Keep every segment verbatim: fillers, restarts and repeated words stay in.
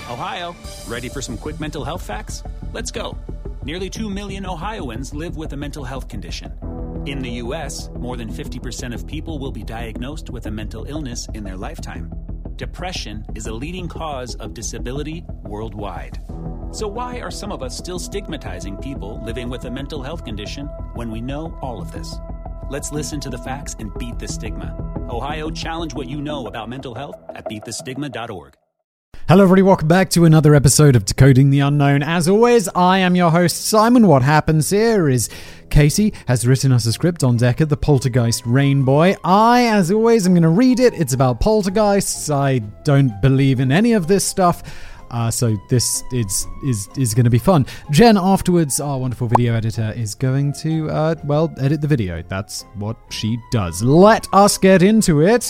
Ohio, ready for some quick mental health facts? Let's go. Nearly two million Ohioans live with a mental health condition. In the U S, more than fifty percent of people will be diagnosed with a mental illness in their lifetime. Depression is a leading cause of disability worldwide. So why are some of us still stigmatizing people living with a mental health condition when we know all of this? Let's listen to the facts and beat the stigma. Ohio, challenge what you know about mental health at beat the stigma dot org. Hello everybody, welcome back to another episode of Decoding the Unknown. As always, I am your host, Simon. What happens here is Katie has written us a script on Decker, the Poltergeist Rain Boy. I, as always, am going to read it. It's about poltergeists. I don't believe in any of this stuff. Uh, so this is is is going to be fun. Jen, afterwards, our wonderful video editor, is going to, uh, well, edit the video. That's what she does. Let us get into it.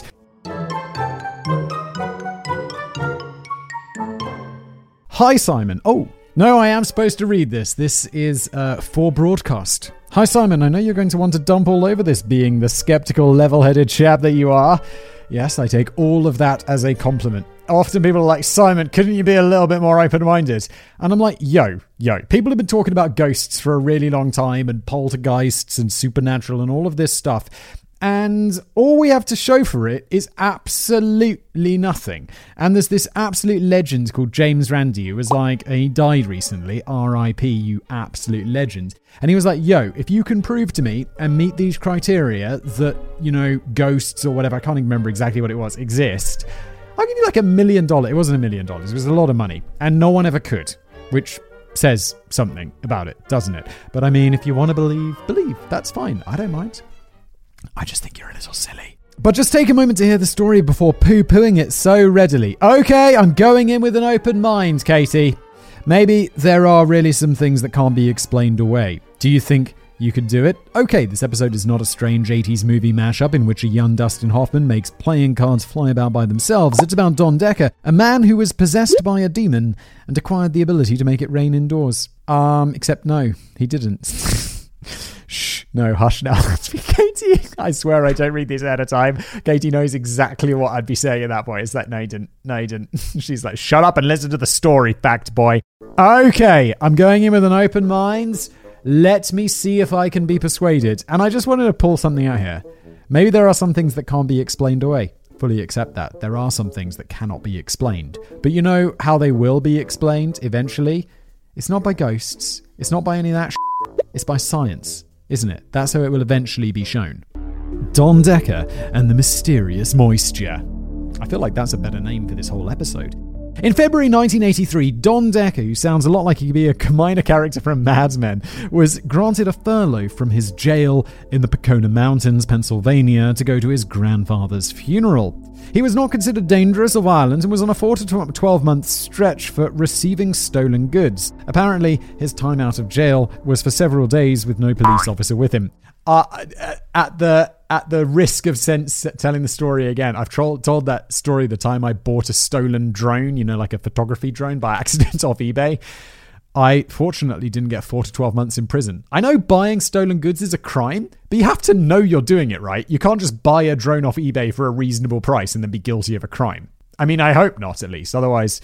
Hi, Simon. Oh, no, I am supposed to read this. This is uh, for broadcast. Hi, Simon. I know you're going to want to dump all over this, being the skeptical, level-headed chap that you are. Yes, I take all of that as a compliment. Often people are like, Simon, couldn't you be a little bit more open-minded? And I'm like, yo, yo. People have been talking about ghosts for a really long time, and poltergeists and supernatural and all of this stuff. And all we have to show for it is absolutely nothing. And there's this absolute legend called James Randi, who was like, he died recently, R I P, you absolute legend. And he was like, yo, if you can prove to me and meet these criteria that, you know, ghosts or whatever, I can't even remember exactly what it was, exist, I'll give you like a million dollars. It wasn't a million dollars, it was a lot of money. And no one ever could, which says something about it, doesn't it? But I mean, if you want to believe, believe. That's fine. I don't mind. I just think you're a little silly. But just take a moment to hear the story before poo-pooing it so readily. Okay, I'm going in with an open mind, Katie. Maybe there are really some things that can't be explained away. Do you think you could do it? Okay, this episode is not a strange eighties movie mashup in which a young Dustin Hoffman makes playing cards fly about by themselves. It's about Don Decker, a man who was possessed by a demon and acquired the ability to make it rain indoors. Um, except no, he didn't. Shh, no, hush now. That's me, Katie. I swear I don't read these ahead of time. Katie knows exactly what I'd be saying at that point. It's like, no, you didn't. No, you didn't. She's like, shut up and listen to the story, fact boy. Okay, I'm going in with an open mind. Let me see if I can be persuaded. And I just wanted to pull something out here. Maybe there are some things that can't be explained away. Fully accept that. There are some things that cannot be explained. But you know how they will be explained eventually? It's not by ghosts. It's not by any of that shit. It's by science. Isn't it? That's how it will eventually be shown. Don Decker and the Mysterious Moisture. I feel like that's a better name for this whole episode. In February nineteen eighty-three, Don Decker, who sounds a lot like he could be a minor character from Mad Men, was granted a furlough from his jail in the Pecona Mountains, Pennsylvania, to go to his grandfather's funeral. He was not considered dangerous or violent and was on a four to twelve month stretch for receiving stolen goods. Apparently, his time out of jail was for several days with no police officer with him. Uh, at the at the risk of sense telling the story again, I've told, told that story the time I bought a stolen drone, you know, like a photography drone by accident off eBay. I fortunately didn't get four to twelve months in prison. I know buying stolen goods is a crime, but you have to know you're doing it, right? You can't just buy a drone off eBay for a reasonable price and then be guilty of a crime. I mean, I hope not, at least. Otherwise,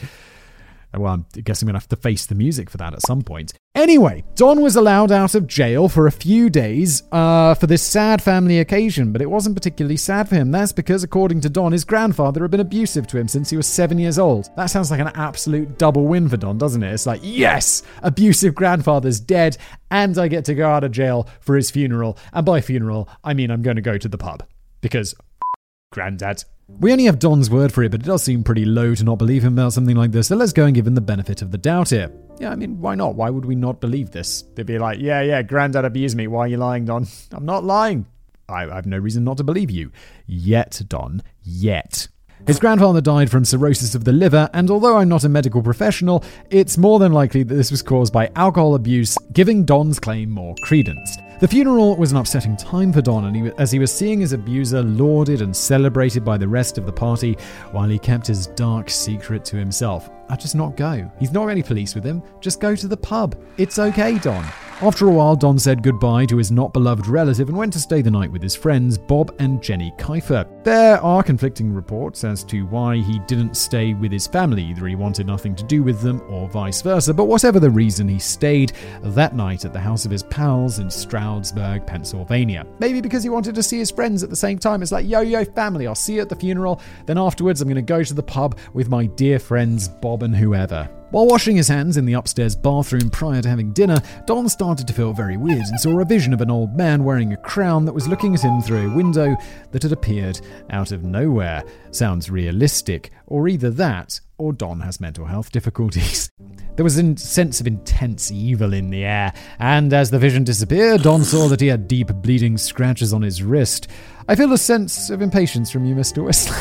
well, I guess I'm going to have to face the music for that at some point. Anyway, Don was allowed out of jail for a few days uh, for this sad family occasion, but it wasn't particularly sad for him. That's because, according to Don, his grandfather had been abusive to him since he was seven years old. That sounds like an absolute double win for Don, doesn't it? It's like, yes, abusive grandfather's dead, and I get to go out of jail for his funeral. And by funeral, I mean I'm going to go to the pub. Because granddad. We only have Don's word for it, but it does seem pretty low to not believe him about something like this, so let's go and give him the benefit of the doubt here. Yeah, I mean, why not? Why would we not believe this? They'd be like, yeah, yeah, granddad abused me. Why are you lying, Don? I'm not lying. I, I have no reason not to believe you. Yet, Don. Yet. His grandfather died from cirrhosis of the liver, and although I'm not a medical professional, it's more than likely that this was caused by alcohol abuse, giving Don's claim more credence. The funeral was an upsetting time for Don, and he, as he was seeing his abuser lauded and celebrated by the rest of the party, while he kept his dark secret to himself. I'd just not go. He's not got any police with him. Just go to the pub. It's okay, Don. After a while, Don said goodbye to his not-beloved relative and went to stay the night with his friends Bob and Jenny Kiefer. There are conflicting reports as to why he didn't stay with his family. Either he wanted nothing to do with them or vice versa, but whatever the reason, he stayed that night at the house of his pals in Stroudsburg, Pennsylvania. Maybe because he wanted to see his friends at the same time. It's like, yo, yo, family, I'll see you at the funeral. Then afterwards, I'm going to go to the pub with my dear friends Bob and whoever. While washing his hands in the upstairs bathroom prior to having dinner, Don started to feel very weird and saw a vision of an old man wearing a crown that was looking at him through a window that had appeared out of nowhere. Sounds realistic, or either that, or Don has mental health difficulties. There was a sense of intense evil in the air, and as the vision disappeared, Don saw that he had deep bleeding scratches on his wrist. I feel a sense of impatience from you, Mister Whistler.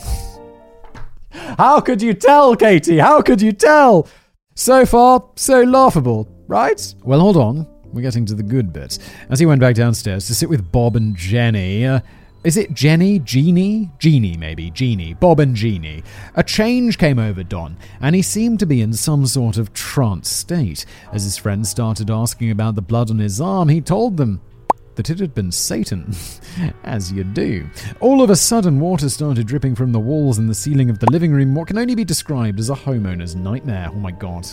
How could you tell, Katie? How could you tell? So far, so laughable, right? Well, hold on. We're getting to the good bit. As he went back downstairs to sit with Bob and Jenny, uh, is it Jenny? Jeannie? Jeannie, maybe. Jeannie. Bob and Jeannie. A change came over Don, and he seemed to be in some sort of trance state. As his friends started asking about the blood on his arm, he told them that it had been Satan, as you do. All of a sudden, water started dripping from the walls and the ceiling of the living room, what can only be described as a homeowner's nightmare. Oh my god.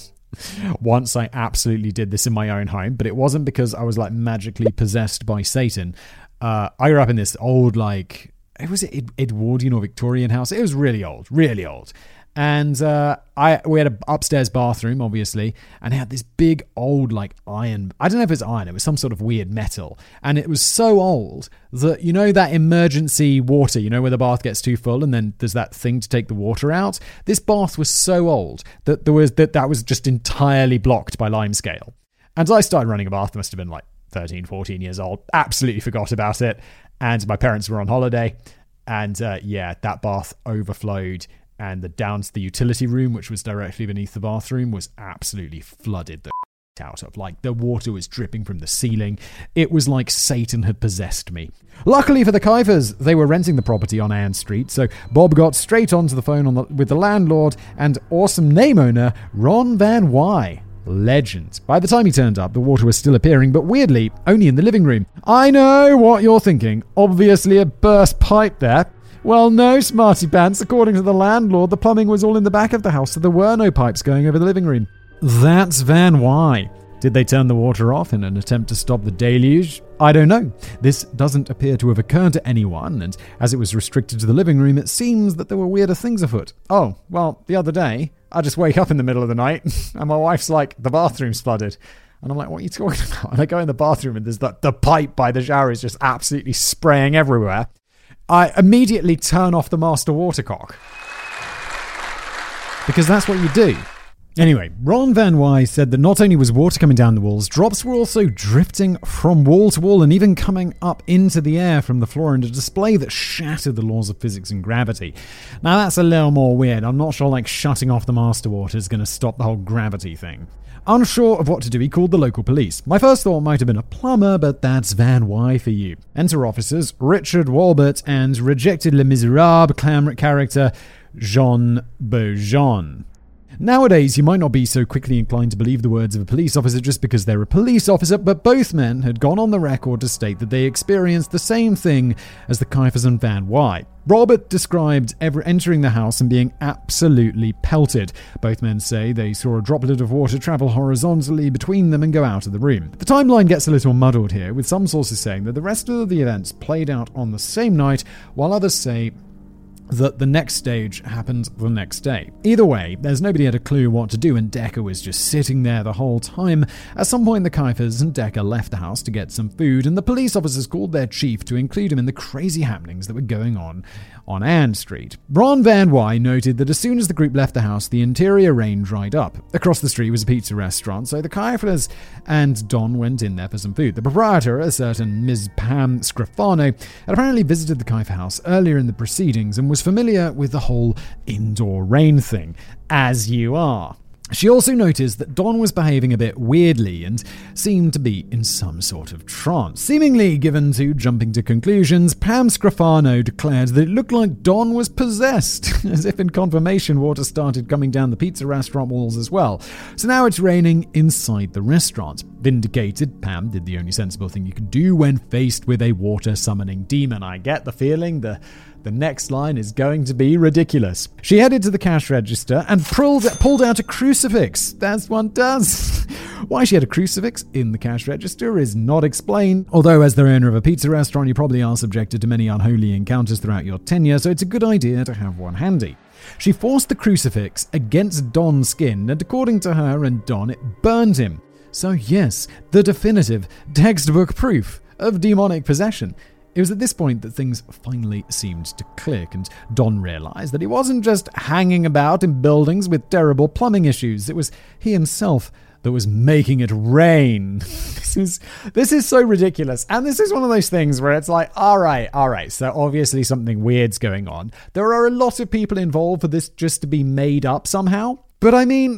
Once I absolutely did this in my own home, but it wasn't because I was like magically possessed by Satan. Uh, I grew up in this old, like, it was it Edwardian or Victorian house. It was really old, really old. And uh, I we had an upstairs bathroom, obviously, and it had this big old, like, iron. I don't know if it's iron. It was some sort of weird metal. And it was so old that, you know, that emergency water, you know, where the bath gets too full and then there's that thing to take the water out. This bath was so old that there was that, that was just entirely blocked by limescale. And I started running a bath. I must have been like thirteen, fourteen years old. Absolutely forgot about it. And my parents were on holiday. And uh, yeah, that bath overflowed. And the down to the utility room, which was directly beneath the bathroom, was absolutely flooded the out of. Like, the water was dripping from the ceiling. It was like Satan had possessed me. Luckily for the Kiefers, they were renting the property on Ann Street, so Bob got straight onto the phone on the, with the landlord and awesome name owner, Ron Van Wy. Legend. By the time he turned up, the water was still appearing, but weirdly, only in the living room. I know what you're thinking. Obviously a burst pipe there. Well, no, smarty pants. According to the landlord, the plumbing was all in the back of the house, so there were no pipes going over the living room. That's Van Wy. Did they turn the water off in an attempt to stop the deluge? I don't know. This doesn't appear to have occurred to anyone, and as it was restricted to the living room, it seems that there were weirder things afoot. Oh, well, the other day, I just wake up in the middle of the night, and my wife's like, the bathroom's flooded. And I'm like, what are you talking about? And I go in the bathroom, and there's the, the pipe by the shower is just absolutely spraying everywhere. I immediately turn off the master watercock. Because that's what you do. Anyway, Ron Van Wy said that not only was water coming down the walls, drops were also drifting from wall to wall and even coming up into the air from the floor in a display that shattered the laws of physics and gravity. Now that's a little more weird. I'm not sure like shutting off the master water is going to stop the whole gravity thing. Unsure of what to do, he called the local police. My first thought might have been a plumber, but that's Van Wy for you. Enter officers Richard Walbert and rejected Les Miserables character Jean Beaujean. Nowadays, you might not be so quickly inclined to believe the words of a police officer just because they're a police officer, but both men had gone on the record to state that they experienced the same thing as the Kiefers and Van Wy. Robert described ever entering the house and being absolutely pelted. Both men say they saw a droplet of water travel horizontally between them and go out of the room. The timeline gets a little muddled here, with some sources saying that the rest of the events played out on the same night, while others say that the next stage happened the next day. Either way, there's nobody had a clue what to do, and Decker was just sitting there the whole time. At some point, the Kiefers and Decker left the house to get some food, and the police officers called their chief to include him in the crazy happenings that were going on on Ann Street. Ron Van Wy noted that as soon as the group left the house, the interior rain dried up. Across the street was a pizza restaurant, so the Kiefers and Don went in there for some food. The proprietor, a certain Miz Pam Scrofano, had apparently visited the Kiefer house earlier in the proceedings and was familiar with the whole indoor rain thing, as you are. She also noticed that Don was behaving a bit weirdly and seemed to be in some sort of trance. Seemingly given to jumping to conclusions, Pam Scrofano declared that it looked like Don was possessed, as if in confirmation water started coming down the pizza restaurant walls as well. So now it's raining inside the restaurant. Vindicated, Pam did the only sensible thing you could do when faced with a water-summoning demon. I get the feeling the The next line is going to be ridiculous. She headed to the cash register and pulled, pulled out a crucifix, as one does. Why she had a crucifix in the cash register is not explained, although as the owner of a pizza restaurant, you probably are subjected to many unholy encounters throughout your tenure, so it's a good idea to have one handy. She forced the crucifix against Don's skin, and according to her and Don, it burned him. So yes, the definitive textbook proof of demonic possession. It was at this point that things finally seemed to click, and Don realized that he wasn't just hanging about in buildings with terrible plumbing issues. It was he himself that was making it rain. This is this is so ridiculous. And this is one of those things where it's like, all right, all right, so obviously something weird's going on. There are a lot of people involved for this just to be made up somehow. But I mean,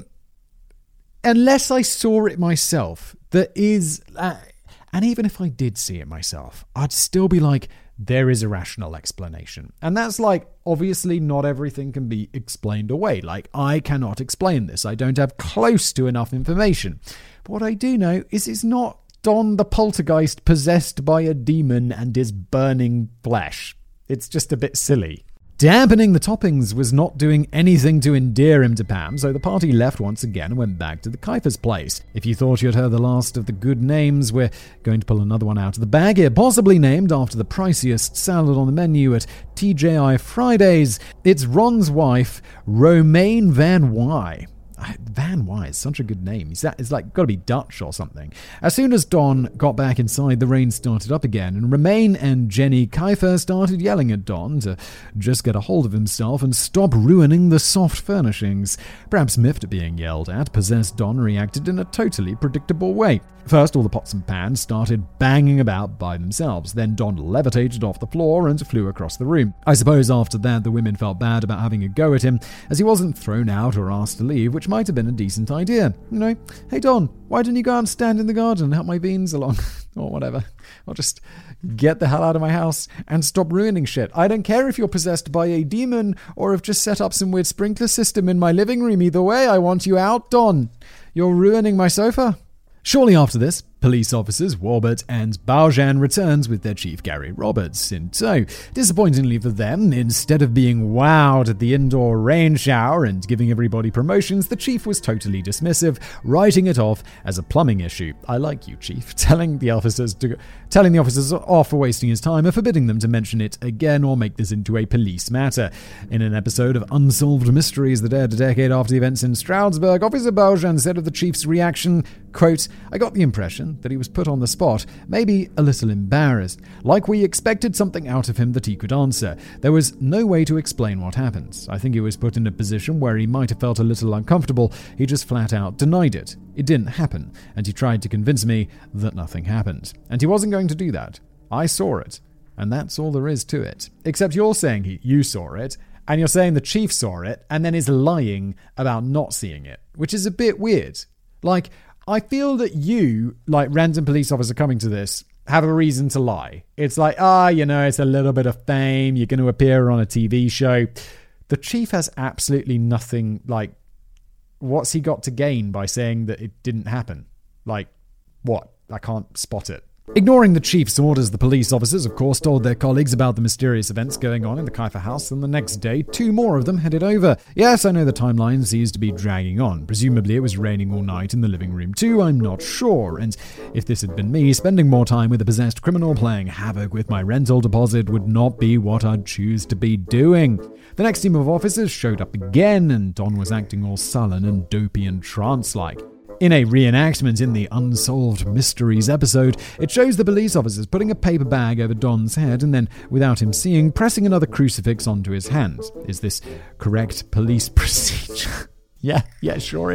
unless I saw it myself, there is... Uh, And even if I did see it myself, I'd still be like, there is a rational explanation. And that's like, obviously not everything can be explained away. Like, I cannot explain this. I don't have close to enough information. But what I do know is it's not Don the poltergeist possessed by a demon and is burning flesh. It's just a bit silly. Dampening the toppings was not doing anything to endear him to Pam, so the party left once again and went back to the Kiefer's place. If you thought you'd heard the last of the good names, we're going to pull another one out of the bag here, possibly named after the priciest salad on the menu at T J I Fridays. It's Ron's wife, Romaine Van Wy. Van Wy is such a good name. He's that, it's like got to be Dutch or something. As soon as Don got back inside, the rain started up again, and Romaine and Jenny Kiefer started yelling at Don to just get a hold of himself and stop ruining the soft furnishings. Perhaps miffed at being yelled at, possessed Don reacted in a totally predictable way. First, all the pots and pans started banging about by themselves. Then Don levitated off the floor and flew across the room. I suppose after that, the women felt bad about having a go at him, as he wasn't thrown out or asked to leave, which might have been a decent idea. You know, hey Don, why didn't you go out and stand in the garden and help my beans along? Or whatever. Or just get the hell out of my house and stop ruining shit. I don't care if you're possessed by a demon or have just set up some weird sprinkler system in my living room. Either way, I want you out, Don. You're ruining my sofa. Shortly after this, police officers Warbert and Baujan returns with their chief Gary Roberts in tow. Disappointingly for them, instead of being wowed at the indoor rain shower and giving everybody promotions, the chief was totally dismissive, writing it off as a plumbing issue. I like you, chief, telling the officers to telling the officers off for wasting his time and forbidding them to mention it again or make this into a police matter. In an episode of Unsolved Mysteries that aired a decade after the events in Stroudsburg, Officer Baujan said of the chief's reaction, quote, "I got the impression that he was put on the spot, maybe a little embarrassed, like we expected something out of him that he could answer. There was no way to explain what happened. I think he was put in a position where he might have felt a little uncomfortable. He just flat out denied it. It didn't happen, and he tried to convince me that nothing happened. And he wasn't going to do that. I saw it, and that's all there is to it. Except you're saying he, you saw it, and you're saying the chief saw it, and then is lying about not seeing it, which is a bit weird. Like, I feel that you, like random police officer coming to this, have a reason to lie. It's like, ah, oh, you know, it's a little bit of fame. You're going to appear on a T V show. The chief has absolutely nothing, like, what's he got to gain by saying that it didn't happen? Like, what? I can't spot it. Ignoring the chief's orders, the police officers, of course, told their colleagues about the mysterious events going on in the Kiefer house, and the next day, two more of them headed over. Yes, I know the timeline seems to be dragging on. Presumably it was raining all night in the living room too, I'm not sure. And if this had been me, spending more time with a possessed criminal playing havoc with my rental deposit would not be what I'd choose to be doing. The next team of officers showed up again, and Don was acting all sullen and dopey and trance-like. In a reenactment in the Unsolved Mysteries episode, it shows the police officers putting a paper bag over Don's head and then, without him seeing, pressing another crucifix onto his hands. Is this correct police procedure? yeah, yeah, sure is.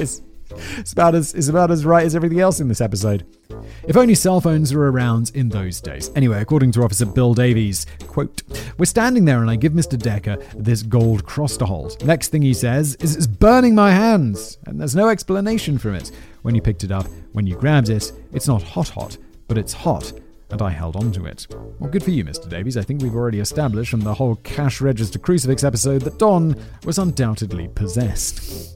It's about as it's about as right as everything else in this episode. If only cell phones were around in those days. Anyway, according to Officer Bill Davies, quote, "We're standing there and I give Mister Decker this gold cross to hold. Next thing he says is it's burning my hands, and there's no explanation for it. When you picked it up, when you grabbed it, it's not hot hot, but it's hot, and I held on to it." Well, good for you, Mister Davies. I think we've already established from the whole cash register crucifix episode that Don was undoubtedly possessed.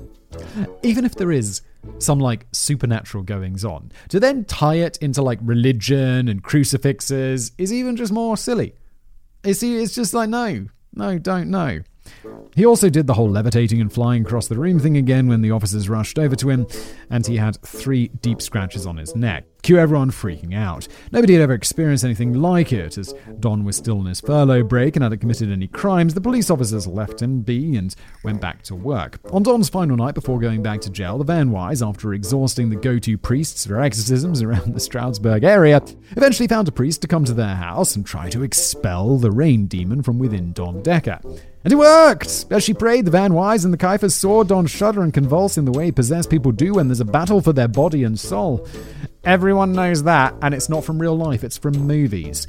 Even if there is some like supernatural goings on, to then tie it into like religion and crucifixes is even just more silly. It's, it's just like, no, no, don't know. He also did the whole levitating and flying across the room thing again when the officers rushed over to him, and he had three deep scratches on his neck. Cue everyone freaking out. Nobody had ever experienced anything like it. As Don was still on his furlough break and hadn't committed any crimes, the police officers left him be and went back to work. On Don's final night before going back to jail, the Van Wise, after exhausting the go-to priests for exorcisms around the Stroudsburg area, eventually found a priest to come to their house and try to expel the rain demon from within Don Decker. And it worked! As she prayed, the Van Wise and the Kaifers saw Don shudder and convulse in the way possessed people do when there's a battle for their body and soul. Everyone knows that, and it's not from real life, it's from movies.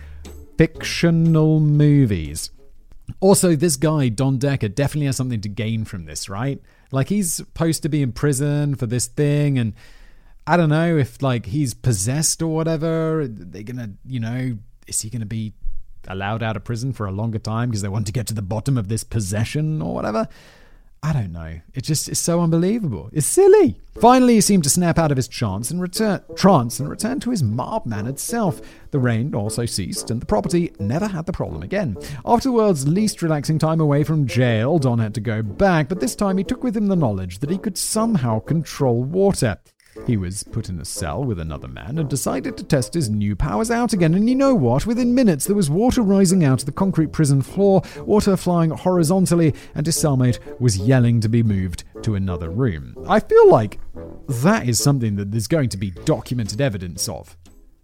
Fictional movies. Also, this guy, Don Decker, definitely has something to gain from this, right? Like, he's supposed to be in prison for this thing, and I don't know if, like, he's possessed or whatever. They're gonna, you know, is he gonna be allowed out of prison for a longer time because they want to get to the bottom of this possession or whatever? I don't know. It just is so unbelievable. It's silly. Finally, he seemed to snap out of his trance and return trance and return to his mild-mannered self. The rain also ceased, and the property never had the problem again. After the world's least relaxing time away from jail, Don had to go back, but this time he took with him the knowledge that he could somehow control water. He was put in a cell with another man and decided to test his new powers out again. And you know what? Within minutes, there was water rising out of the concrete prison floor, water flying horizontally, and his cellmate was yelling to be moved to another room. I feel like that is something that there's going to be documented evidence of.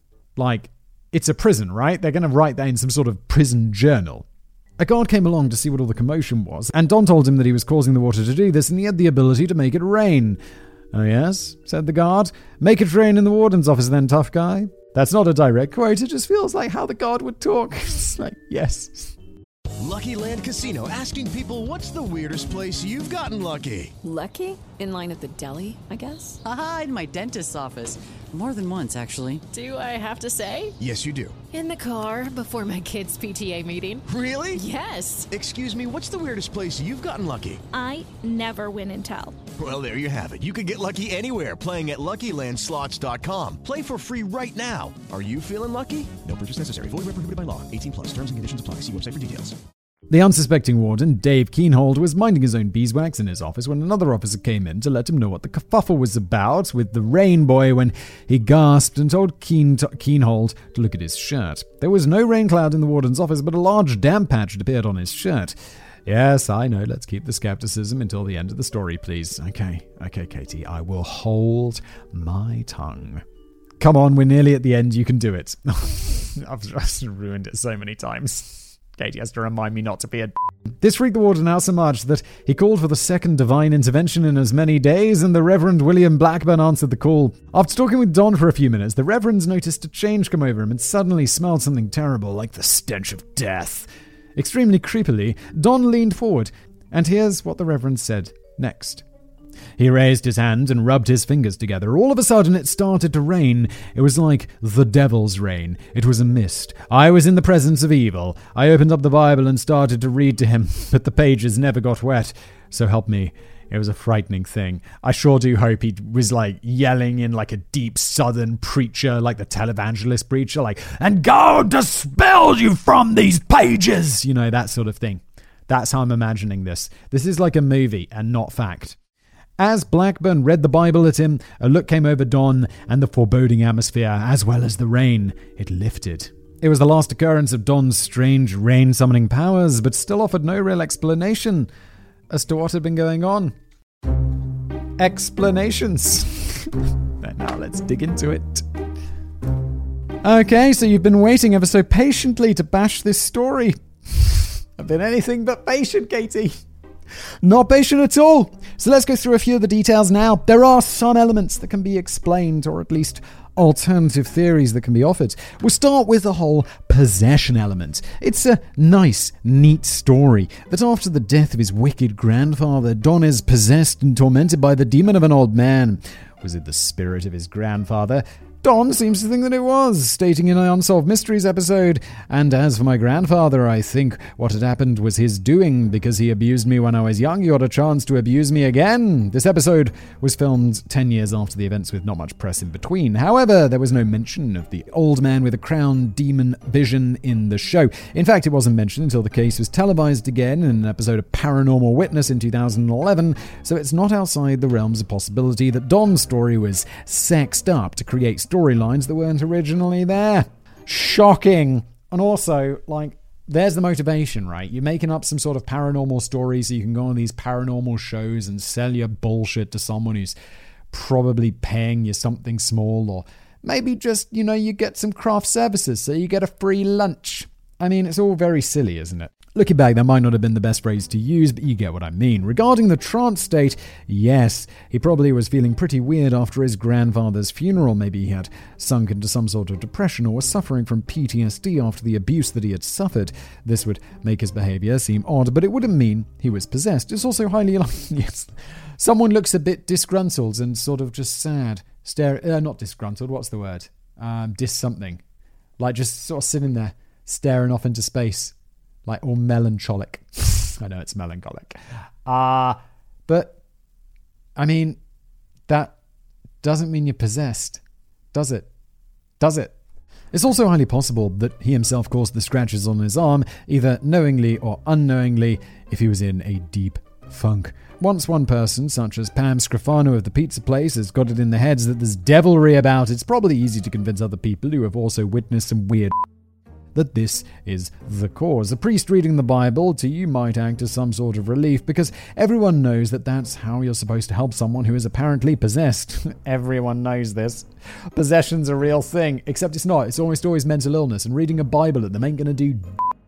Like, it's a prison, right? They're going to write that in some sort of prison journal. A guard came along to see what all the commotion was, and Don told him that he was causing the water to do this, and he had the ability to make it rain. "Oh yes," said the guard. "Make it rain in the warden's office then, tough guy." That's not a direct quote, it just feels like how the guard would talk. It's like, yes. Lucky Land Casino, asking people, what's the weirdest place you've gotten lucky? Lucky? In line at the deli, I guess? Aha, in my dentist's office. More than once, actually. Do I have to say? Yes, you do. In the car before my kids' P T A meeting. Really? Yes. Excuse me, what's the weirdest place you've gotten lucky? I never win and tell. Well, there you have it. You can get lucky anywhere, playing at Lucky Land Slots dot com. Play for free right now. Are you feeling lucky? No purchase necessary. Void where prohibited by law. eighteen plus. Terms and conditions apply. See website for details. The unsuspecting warden, Dave Keenhold, was minding his own beeswax in his office when another officer came in to let him know what the kerfuffle was about with the rain boy when he gasped and told Keen to- Keenhold to look at his shirt. There was no rain cloud in the warden's office, but a large damp patch had appeared on his shirt. Yes, I know, let's keep the skepticism until the end of the story, please. Okay, okay, Katie, I will hold my tongue. Come on, we're nearly at the end, you can do it. I've just ruined it so many times. Katie has to remind me not to be a d- This freaked the warden out so much that he called for the second divine intervention in as many days, and the Reverend William Blackburn answered the call. After talking with Don for a few minutes, the Reverend noticed a change come over him and suddenly smelled something terrible, like the stench of death. Extremely creepily, Don leaned forward, and here's what the Reverend said next. He raised his hand and rubbed his fingers together. All of a sudden, it started to rain. It was like the devil's rain. It was a mist. I was in the presence of evil. I opened up the Bible and started to read to him, but the pages never got wet. So help me. It was a frightening thing. I sure do hope he was like yelling in like a deep southern preacher, like the televangelist preacher, like, "And God dispel you from these pages!" You know, that sort of thing. That's how I'm imagining this. This is like a movie and not fact. As Blackburn read the Bible at him, a look came over Don and the foreboding atmosphere, as well as the rain. It lifted. It was the last occurrence of Don's strange rain-summoning powers, but still offered no real explanation as to what had been going on. Explanations. Now let's dig into it. Okay, so you've been waiting ever so patiently to bash this story. I've been anything but patient, Katie. Not patient at all. So let's go through a few of the details now. There are some elements that can be explained, or at least alternative theories that can be offered. We'll start with the whole possession element. It's a nice, neat story that after the death of his wicked grandfather, Don is possessed and tormented by the demon of an old man. Was it the spirit of his grandfather? Don seems to think that it was, stating in an Unsolved Mysteries episode, "And as for my grandfather, I think what had happened was his doing. Because he abused me when I was young, he got a chance to abuse me again." This episode was filmed ten years after the events with not much press in between. However, there was no mention of the old man with a crown demon vision in the show. In fact, it wasn't mentioned until the case was televised again in an episode of Paranormal Witness in two thousand eleven, so it's not outside the realms of possibility that Don's story was sexed up to create storylines that weren't originally there. Shocking. And also, like, there's the motivation, right? You're making up some sort of paranormal story so you can go on these paranormal shows and sell your bullshit to someone who's probably paying you something small, or maybe just, you know, you get some craft services so you get a free lunch. I mean, it's all very silly, isn't it? Looking back, that might not have been the best phrase to use, but you get what I mean. Regarding the trance state, yes, he probably was feeling pretty weird after his grandfather's funeral. Maybe he had sunk into some sort of depression or was suffering from P T S D after the abuse that he had suffered. This would make his behavior seem odd, but it wouldn't mean he was possessed. It's also highly likely, yes, someone looks a bit disgruntled and sort of just sad. Stare, uh, not disgruntled, what's the word? Um, dis something. Like just sort of sitting there, staring off into space. Like, or melancholic. I know it's melancholic. Uh, but, I mean, that doesn't mean you're possessed, does it? Does it? It's also highly possible that he himself caused the scratches on his arm, either knowingly or unknowingly, if he was in a deep funk. Once one person, such as Pam Scrofano of the pizza place, has got it in their heads that there's devilry about, it's probably easy to convince other people who have also witnessed some weird that this is the cause. A priest reading the Bible to you might act as some sort of relief, because everyone knows that that's how you're supposed to help someone who is apparently possessed. Everyone knows this. Possession's a real thing, except it's not. It's almost always mental illness, and reading a Bible at them ain't gonna do.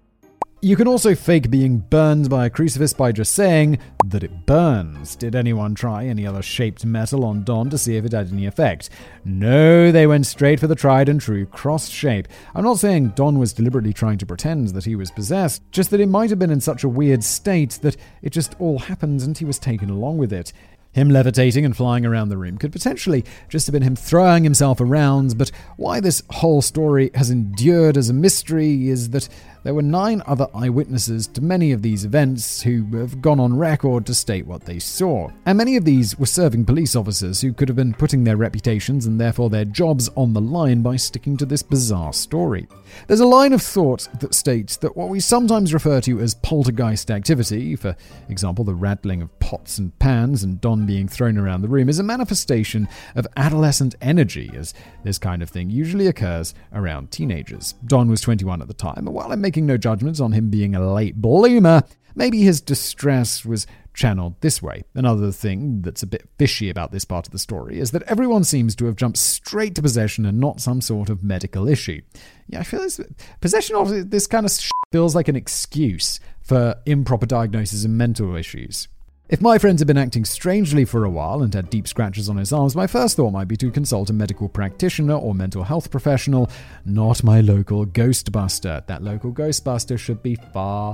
You can also fake being burned by a crucifix by just saying that it burns. Did anyone try any other shaped metal on Don to see if it had any effect? No, they went straight for the tried and true cross shape. I'm not saying Don was deliberately trying to pretend that he was possessed, just that it might have been in such a weird state that it just all happened and he was taken along with it. Him levitating and flying around the room could potentially just have been him throwing himself around, but why this whole story has endured as a mystery is that there were nine other eyewitnesses to many of these events who have gone on record to state what they saw. And many of these were serving police officers who could have been putting their reputations and therefore their jobs on the line by sticking to this bizarre story. There's a line of thought that states that what we sometimes refer to as poltergeist activity, for example the rattling of pots and pans and Don being thrown around the room, is a manifestation of adolescent energy, as this kind of thing usually occurs around teenagers. Don was twenty-one at the time, and while I'm making no judgments on him being a late bloomer, maybe his distress was channeled this way. Another thing that's a bit fishy about this part of the story is that everyone seems to have jumped straight to possession and not some sort of medical issue. Yeah, I feel this possession of this kind of shit feels like an excuse for improper diagnosis and mental issues. If my friend had been acting strangely for a while and had deep scratches on his arms, my first thought might be to consult a medical practitioner or mental health professional, not my local Ghostbuster. That local Ghostbuster should be far,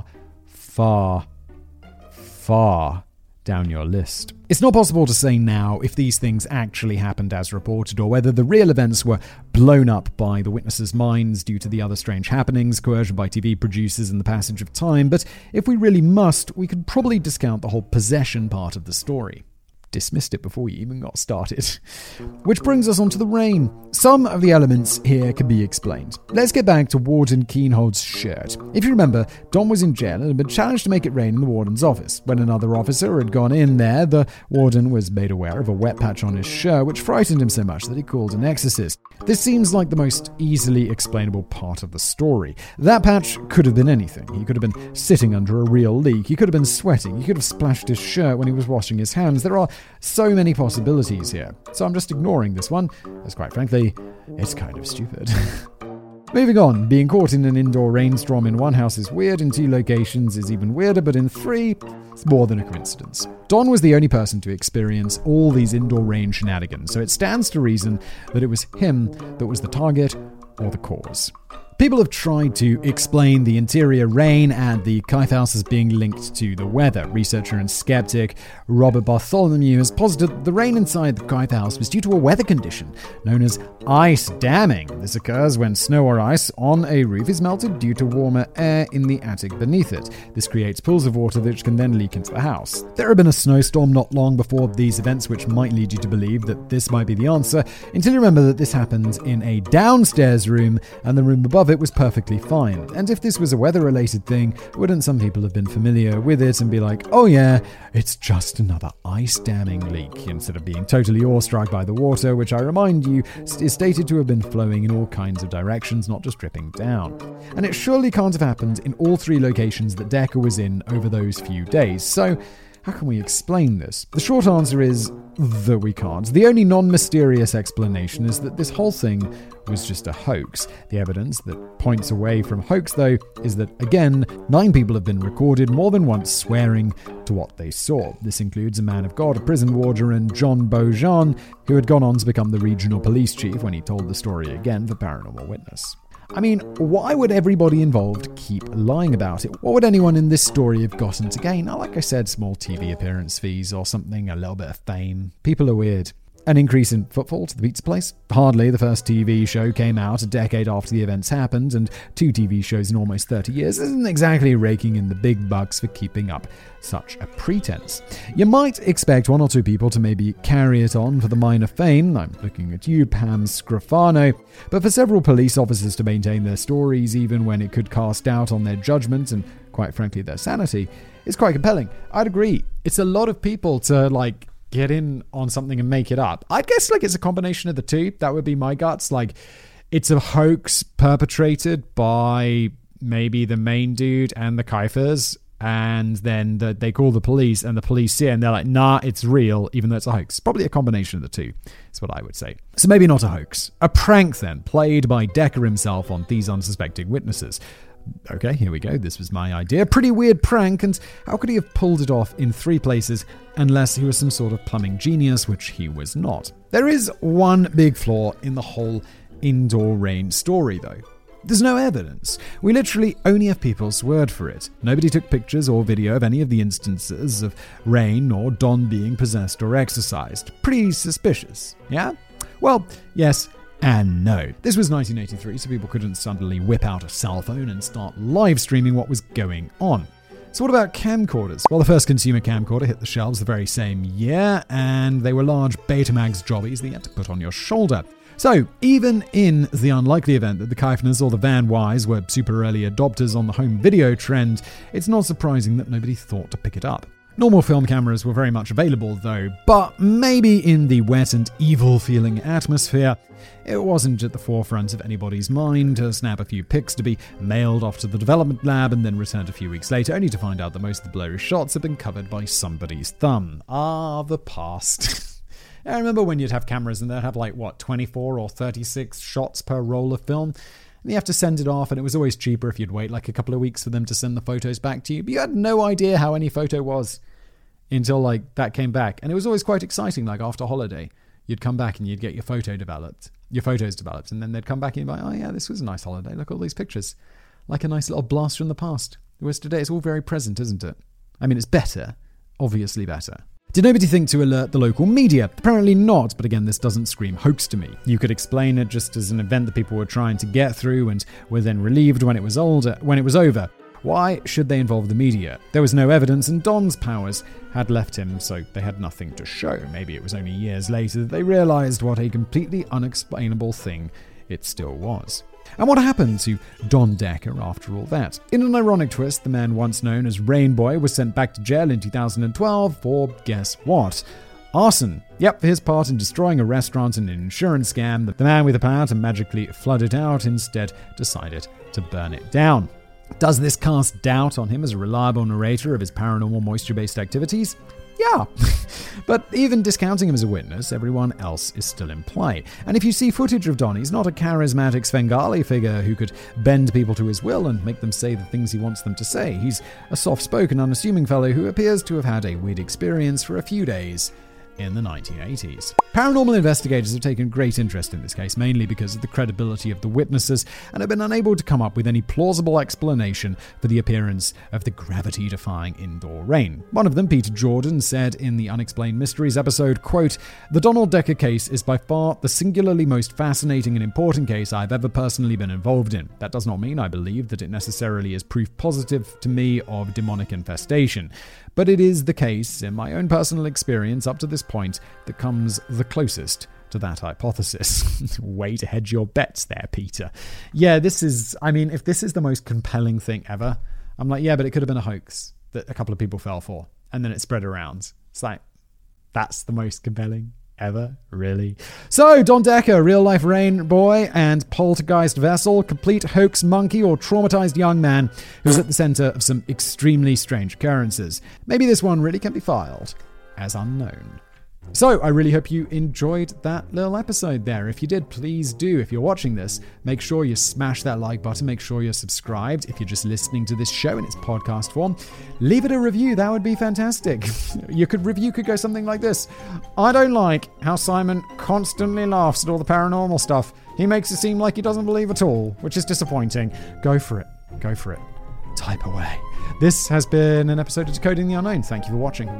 far, far down your list. It's not possible to say now if these things actually happened as reported or whether the real events were blown up by the witnesses' minds due to the other strange happenings, coercion by T V producers and the passage of time, but if we really must, we could probably discount the whole possession part of the story. Dismissed it before we even got started. Which brings us on to the rain. Some of the elements here can be explained. Let's get back to Warden Keenhold's shirt. If you remember, Don was in jail and had been challenged to make it rain in the warden's office. When another officer had gone in there, the warden was made aware of a wet patch on his shirt, which frightened him so much that he called an exorcist. This seems like the most easily explainable part of the story. That patch could have been anything. He could have been sitting under a real leak. He could have been sweating. He could have splashed his shirt when he was washing his hands. There are so many possibilities here. So I'm just ignoring this one, as quite frankly, it's kind of stupid. Moving on, being caught in an indoor rainstorm in one house is weird, in two locations is even weirder, but in three, it's more than a coincidence. Don was the only person to experience all these indoor rain shenanigans, so it stands to reason that it was him that was the target or the cause. People have tried to explain the interior rain and the Kife House as being linked to the weather. Researcher and skeptic Robert Bartholomew has posited that the rain inside the Kife House was due to a weather condition known as ice damming. This occurs when snow or ice on a roof is melted due to warmer air in the attic beneath it. This creates pools of water which can then leak into the house. There had been a snowstorm not long before these events, which might lead you to believe that this might be the answer, until you remember that this happened in a downstairs room and the room above it was perfectly fine. And if this was a weather-related thing, wouldn't some people have been familiar with it and be like, oh yeah, it's just another ice damming leak, instead of being totally awestruck by the water, which I remind you is stated to have been flowing in all kinds of directions, not just dripping down. And it surely can't have happened in all three locations that Decker was in over those few days. So how can we explain this? The short answer is that we can't. The only non-mysterious explanation is that this whole thing was just a hoax. The evidence that points away from hoax, though, is that, again, nine people have been recorded more than once swearing to what they saw. This includes a man of God, a prison warder, and John Beaujean, who had gone on to become the regional police chief when he told the story again for Paranormal Witness. I mean, why would everybody involved keep lying about it? What would anyone in this story have gotten to gain? Now, like I said, small T V appearance fees or something, a little bit of fame. People are weird. An increase in footfall to the pizza place? Hardly. The first T V show came out a decade after the events happened, and two T V shows in almost thirty years isn't exactly raking in the big bucks for keeping up such a pretense. You might expect one or two people to maybe carry it on for the minor fame. I'm looking at you, Pam Scrofano. But for several police officers to maintain their stories, even when it could cast doubt on their judgment and, quite frankly, their sanity, is quite compelling. I'd agree. It's a lot of people to, like, get in on something and make it up. I guess like it's a combination of the two. That would be my guts. Like, it's a hoax perpetrated by maybe the main dude and the Kifers, and then the, they call the police, and the police see it and they're like, nah, it's real, even though it's a hoax. Probably a combination of the two. That's what I would say. So maybe not a hoax. A prank then, played by Decker himself on these unsuspecting witnesses. Okay, here we go. This was my idea. Pretty weird prank, and how could he have pulled it off in three places unless he was some sort of plumbing genius, which he was not? There is one big flaw in the whole indoor rain story, though. There's no evidence. We literally only have people's word for it. Nobody took pictures or video of any of the instances of Rain or Don being possessed or exorcised. Pretty suspicious, yeah? Well, yes and no. This was nineteen eighty-three, so people couldn't suddenly whip out a cell phone and start live streaming what was going on. So what about camcorders? Well, the first consumer camcorder hit the shelves the very same year, and they were large Betamax jobbies that you had to put on your shoulder. So, even in the unlikely event that the Kifners or the Van Wys were super early adopters on the home video trend, it's not surprising that nobody thought to pick it up. Normal film cameras were very much available though, but maybe in the wet and evil-feeling atmosphere, it wasn't at the forefront of anybody's mind to snap a few pics to be mailed off to the development lab and then returned a few weeks later, only to find out that most of the blurry shots had been covered by somebody's thumb. Ah, the past. I remember when you'd have cameras and they'd have like, what, twenty-four or thirty-six shots per roll of film? And you have to send it off, and it was always cheaper if you'd wait like a couple of weeks for them to send the photos back to you. But you had no idea how any photo was until like that came back. And it was always quite exciting, like after holiday. You'd come back and you'd get your photo developed, your photos developed, and then they'd come back and you'd be like, oh yeah, this was a nice holiday. Look at all these pictures. Like a nice little blast from the past. Whereas today it's all very present, isn't it? I mean, it's better. Obviously better. Did nobody think to alert the local media? Apparently not, but again, this doesn't scream hoax to me. You could explain it just as an event that people were trying to get through and were then relieved when it was older, when it was over. Why should they involve the media? There was no evidence, and Don's powers had left him, so they had nothing to show. Maybe it was only years later that they realized what a completely unexplainable thing it still was. And what happened to Don Decker after all that? In an ironic twist, the man once known as Rainboy was sent back to jail in two thousand twelve for, guess what? Arson. Yep, for his part in destroying a restaurant and an insurance scam, the man with the power to magically flood it out instead decided to burn it down. Does this cast doubt on him as a reliable narrator of his paranormal moisture-based activities? Yeah. But even discounting him as a witness, everyone else is still in play. And if you see footage of Don, he's not a charismatic Svengali figure who could bend people to his will and make them say the things he wants them to say. He's a soft-spoken, unassuming fellow who appears to have had a weird experience for a few days in the nineteen eighties. Paranormal investigators have taken great interest in this case, mainly because of the credibility of the witnesses, and have been unable to come up with any plausible explanation for the appearance of the gravity-defying indoor rain. One of them, Peter Jordan, said in the Unexplained Mysteries episode, quote, "The Donald Decker case is by far the singularly most fascinating and important case I've ever personally been involved in. That does not mean I believe that it necessarily is proof positive to me of demonic infestation. But it is the case, in my own personal experience up to this point, that comes the closest to that hypothesis." Way to hedge your bets there, Peter. Yeah, this is, I mean, if this is the most compelling thing ever, I'm like, yeah, but it could have been a hoax that a couple of people fell for, and then it spread around. It's like, that's the most compelling ever? Really? So, Don Decker, real-life rain boy and poltergeist vessel, complete hoax monkey or traumatized young man who's at the center of some extremely strange occurrences. Maybe this one really can be filed as unknown. So, I really hope you enjoyed that little episode there. If you did, please do. If you're watching this, make sure you smash that like button. Make sure you're subscribed. If you're just listening to this show in its podcast form, leave it a review. That would be fantastic. You could review could go something like this. "I don't like how Simon constantly laughs at all the paranormal stuff. He makes it seem like he doesn't believe at all, which is disappointing." Go for it. Go for it. Type away. This has been an episode of Decoding the Unknown. Thank you for watching.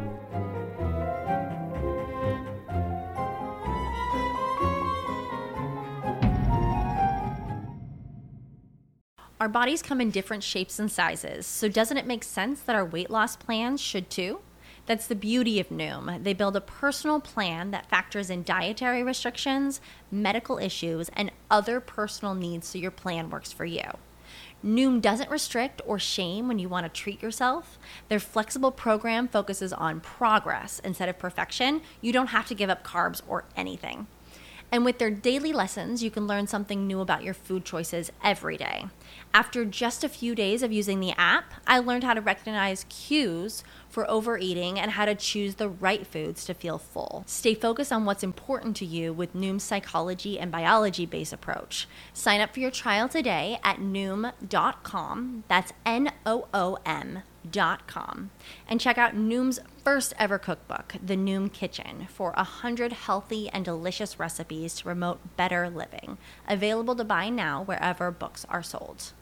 Our bodies come in different shapes and sizes, so doesn't it make sense that our weight loss plans should too? That's the beauty of Noom. They build a personal plan that factors in dietary restrictions, medical issues, and other personal needs so your plan works for you. Noom doesn't restrict or shame when you want to treat yourself. Their flexible program focuses on progress instead of perfection. You don't have to give up carbs or anything. And with their daily lessons, you can learn something new about your food choices every day. After just a few days of using the app, I learned how to recognize cues for overeating and how to choose the right foods to feel full. Stay focused on what's important to you with Noom's psychology and biology-based approach. Sign up for your trial today at noom dot com. That's N O O M dot com. And check out Noom's first ever cookbook, The Noom Kitchen, for one hundred healthy and delicious recipes to promote better living. Available to buy now wherever books are sold.